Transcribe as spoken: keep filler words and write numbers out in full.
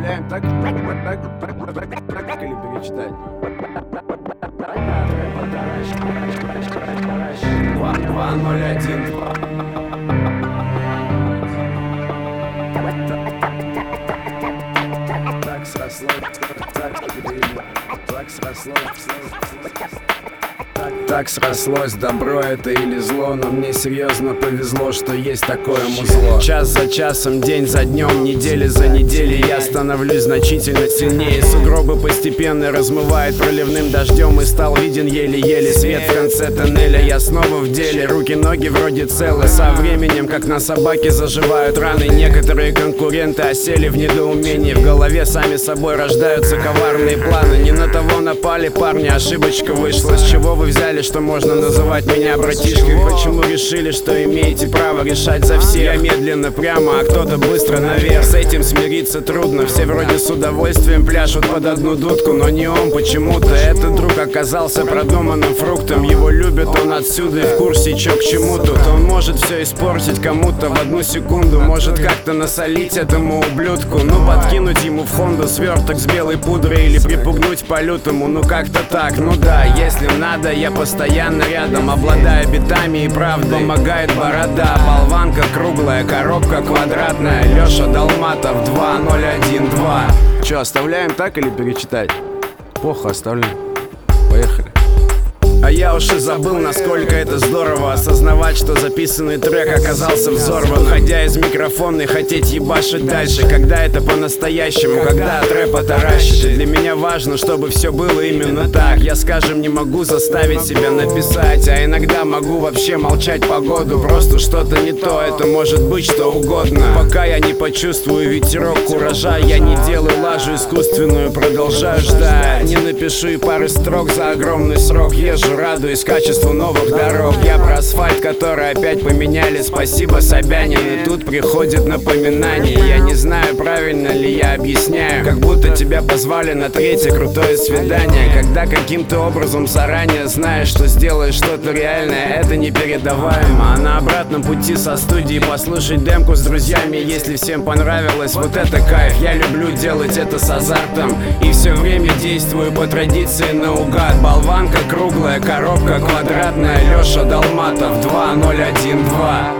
оставляем так, так, так, так, так или перечитать? Два ноль один два. Так срослось, так так срослось. Так срослось, добро это или зло, но мне серьезно повезло, что есть такое музло. Час за часом, день за днем, недели за неделей я становлюсь значительно сильнее. Сугробы постепенно размывает проливным дождем, и стал виден еле-еле свет в конце тоннеля. Я снова в деле, руки-ноги вроде целы. Со временем, как на собаке, заживают раны. Некоторые конкуренты осели в недоумении. В голове сами собой рождаются коварные планы. Не на того напали парни, ошибочка вышла. С чего вы взяли, что можно называть меня братишкой? Почему решили, что имеете право решать за всех? Я медленно прямо, а кто-то быстро наверх. С этим смириться трудно. Все вроде с удовольствием пляшут под одну дудку, но не он почему-то. Этот друг оказался продуманным фруктом. Его любит он отсюда и в курсе, чё к чему тут. Он может все испортить кому-то в одну секунду. Может как-то насолить этому ублюдку. Ну подкинуть ему в хонду сверток с белой пудрой или припугнуть по-лютому. Ну как-то так, ну да, если надо, я постоянно рядом, обладая битами и правдой. Помогает борода, болванка круглая, коробка квадратная. Лёша Долматов два ноль один два. Чё, оставляем так или перечитать? Плохо, оставляем. Поехали. А я уж и забыл, насколько это здорово осознавать, что записанный трек оказался взорван. Ходя из микрофона и хотеть ебашить дальше. Когда это по-настоящему, когда от рэпа таращит. И для меня важно, чтобы все было именно так. Я, скажем, не могу заставить себя написать, а иногда могу вообще молчать погоду. Просто что-то не то, это может быть что угодно. Пока я не почувствую ветерок куража, я не делаю лажу искусственную, продолжаю ждать. Не напишу и пары строк за огромный срок. Езжу, радуюсь качеству новых дорог. Я про асфальт, который опять поменяли. Спасибо, Собянин. И тут приходит напоминание. Я не знаю, правильно ли я объясняю. Как будто тебя позвали на третье крутое свидание. Когда каким-то образом заранее знаешь, что сделаешь что-то реальное, это непередаваемо. А на обратном пути со студии послушать демку с друзьями. Если всем понравилось, вот это кайф. Я люблю делать это с азартом. И все время действую по традиции наугад. Болванка круглая, коробка квадратная. Лёша Долматов два ноль один два.